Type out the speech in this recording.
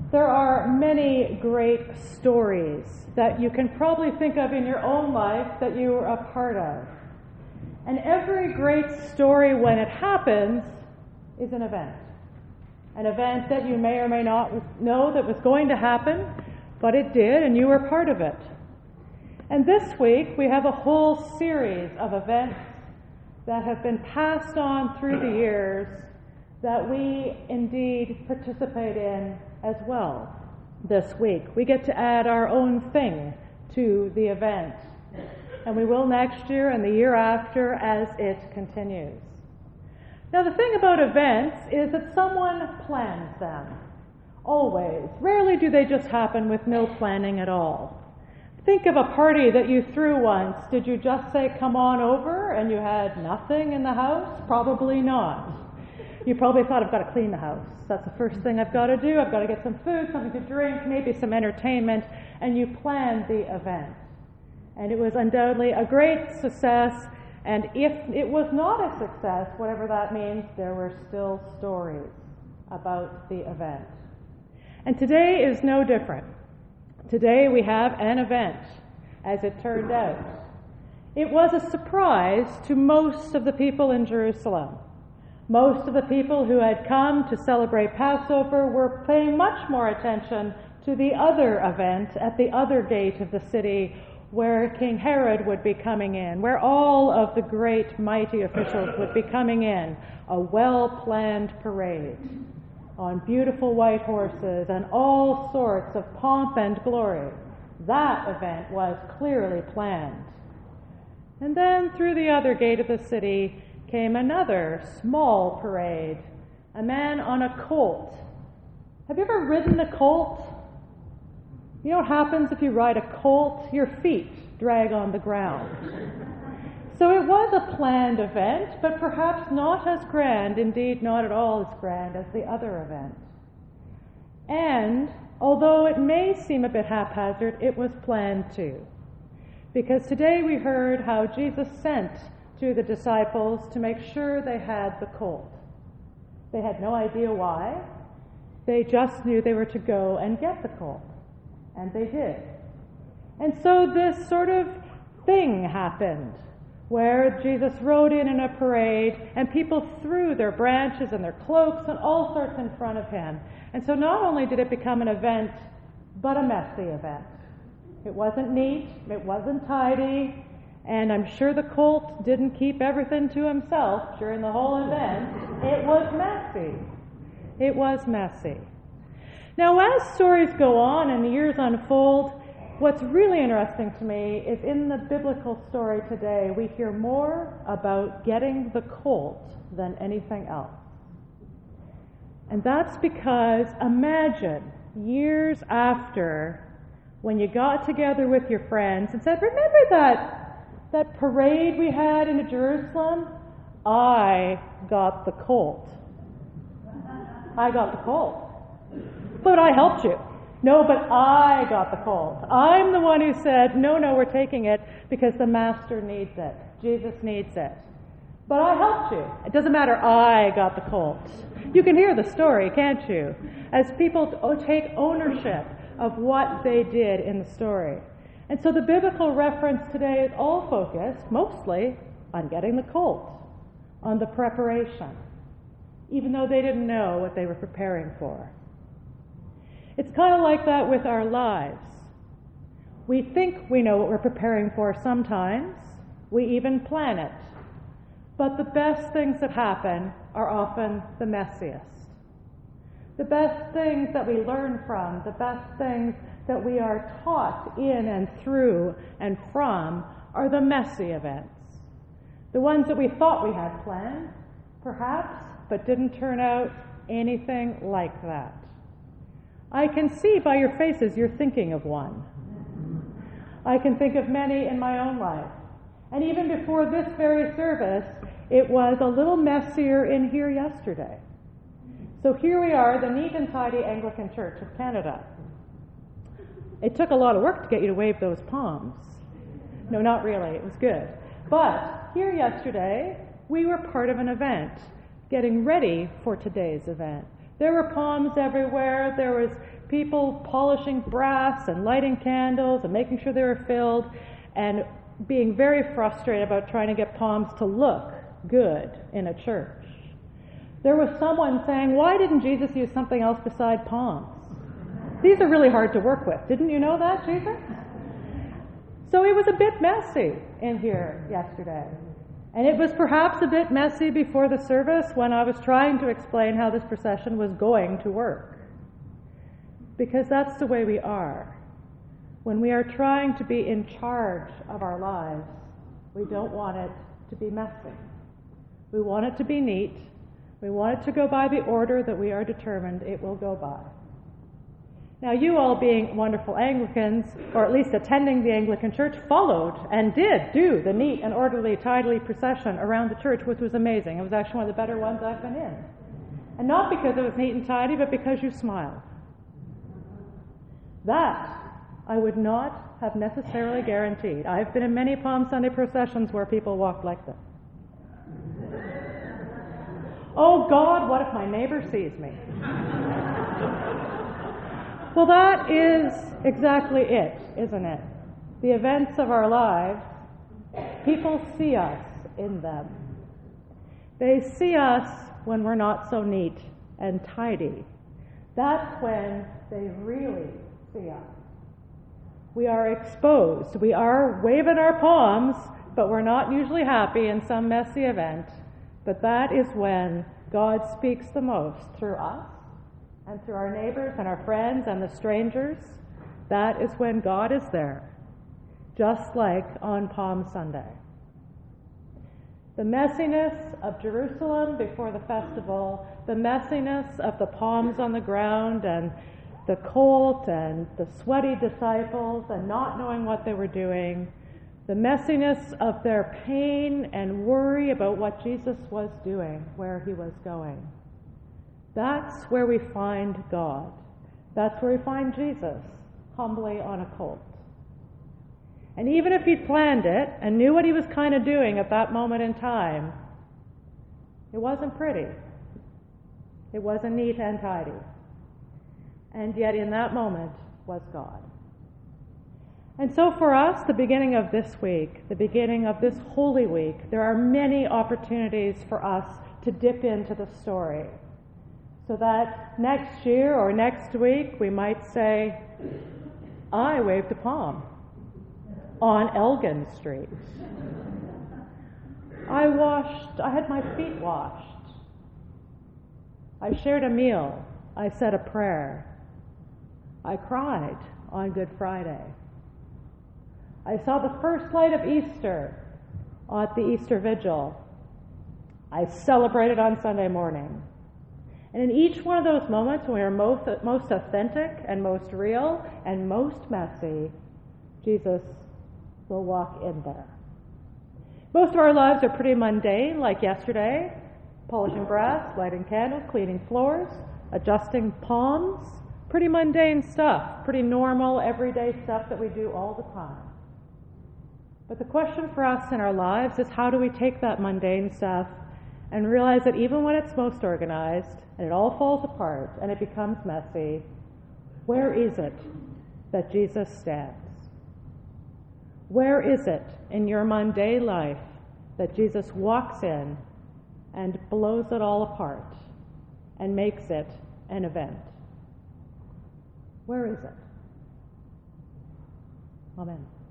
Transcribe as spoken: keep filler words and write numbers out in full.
There are many great stories that you can probably think of in your own life that you were a part of. And every great story, when it happens, is an event. An event that you may or may not know that was going to happen, but it did, and you were part of it. And this week, we have a whole series of events that have been passed on through the years that we indeed participate in as well this week. We get to add our own thing to the event, and we will next year and the year after as it continues. Now, the thing about events is that someone plans them, always. Rarely do they just happen with no planning at all. Think of a party that you threw once. Did you just say, come on over, and you had nothing in the house? Probably not. You probably thought, I've got to clean the house. That's the first thing I've got to do. I've got to get some food, something to drink, maybe some entertainment, and you planned the event. And it was undoubtedly a great success, and if it was not a success, whatever that means, there were still stories about the event. And today is no different. Today we have an event, as it turned out. It was a surprise to most of the people in Jerusalem. Most of the people who had come to celebrate Passover were paying much more attention to the other event at the other gate of the city, where King Herod would be coming in, where all of the great mighty officials would be coming in, a well-planned parade on beautiful white horses and all sorts of pomp and glory. That event was clearly planned. And then through the other gate of the city came another small parade, a man on a colt. Have you ever ridden a colt? You know what happens if you ride a colt? Your feet drag on the ground. So it was a planned event, but perhaps not as grand, indeed not at all as grand as the other event. And although it may seem a bit haphazard, it was planned too. Because today we heard how Jesus sent to the disciples to make sure they had the colt. They had no idea why. They just knew they were to go and get the colt. And they did. And so this sort of thing happened, where Jesus rode in in a parade, and people threw their branches and their cloaks and all sorts in front of him. And so not only did it become an event, but a messy event. It wasn't neat, it wasn't tidy, and I'm sure the colt didn't keep everything to himself during the whole event. It was messy. It was messy. Now, as stories go on and the years unfold, what's really interesting to me is in the biblical story today, we hear more about getting the colt than anything else. And that's because imagine years after, when you got together with your friends and said, remember that that parade we had into Jerusalem? I got the colt. I got the colt. But I helped you. No, but I got the colt. I'm the one who said, no, no, we're taking it because the master needs it. Jesus needs it. But I helped you. It doesn't matter, I got the colt. You can hear the story, can't you? As people take ownership of what they did in the story. And so the biblical reference today is all focused, mostly, on getting the colt, on the preparation, even though they didn't know what they were preparing for. It's kind of like that with our lives. We think we know what we're preparing for sometimes. We even plan it. But the best things that happen are often the messiest. The best things that we learn from, the best things that we are taught in and through and from are the messy events. The ones that we thought we had planned, perhaps, but didn't turn out anything like that. I can see by your faces you're thinking of one. I can think of many in my own life. And even before this very service, it was a little messier in here yesterday. So here we are, the neat and tidy Anglican Church of Canada. It took a lot of work to get you to wave those palms. No, not really. It was good. But here yesterday, we were part of an event, getting ready for today's event. There were palms everywhere. There was people polishing brass and lighting candles and making sure they were filled and being very frustrated about trying to get palms to look good in a church. There was someone saying, why didn't Jesus use something else beside palms? These are really hard to work with. Didn't you know that, Jesus? So it was a bit messy in here yesterday. And it was perhaps a bit messy before the service when I was trying to explain how this procession was going to work. Because that's the way we are. When we are trying to be in charge of our lives, we don't want it to be messy. We want it to be neat. We want it to go by the order that we are determined it will go by. Now, you all being wonderful Anglicans, or at least attending the Anglican Church, followed and did do the neat and orderly, tidily procession around the church, which was amazing. It was actually one of the better ones I've been in. And not because it was neat and tidy, but because you smiled. That I would not have necessarily guaranteed. I've been in many Palm Sunday processions where people walked like this. Oh God, what if my neighbor sees me? Well, that is exactly it, isn't it? The events of our lives, people see us in them. They see us when we're not so neat and tidy. That's when they really see us. We are exposed. We are waving our palms, but we're not usually happy in some messy event. But that is when God speaks the most through us and through our neighbors and our friends and the strangers. That is when God is there, just like on Palm Sunday. The messiness of Jerusalem before the festival, the messiness of the palms on the ground and the colt and the sweaty disciples and not knowing what they were doing, the messiness of their pain and worry about what Jesus was doing, where he was going. That's where we find God. That's where we find Jesus, humbly on a colt. And even if he'd planned it and knew what he was kind of doing at that moment in time, it wasn't pretty. It wasn't neat and tidy. And yet in that moment was God. And so for us, the beginning of this week, the beginning of this Holy Week, there are many opportunities for us to dip into the story. So that next year or next week, we might say, I waved a palm on Elgin Street. I washed, I had my feet washed. I shared a meal. I said a prayer. I cried on Good Friday. I saw the first light of Easter at the Easter Vigil. I celebrated on Sunday morning. And in each one of those moments when we are most, most authentic and most real and most messy, Jesus will walk in there. Most of our lives are pretty mundane, like yesterday, polishing brass, lighting candles, cleaning floors, adjusting palms, pretty mundane stuff, pretty normal, everyday stuff that we do all the time. But the question for us in our lives is, how do we take that mundane stuff and realize that even when it's most organized and it all falls apart and it becomes messy, where is it that Jesus stands? Where is it in your mundane life that Jesus walks in and blows it all apart and makes it an event? Where is it? Amen.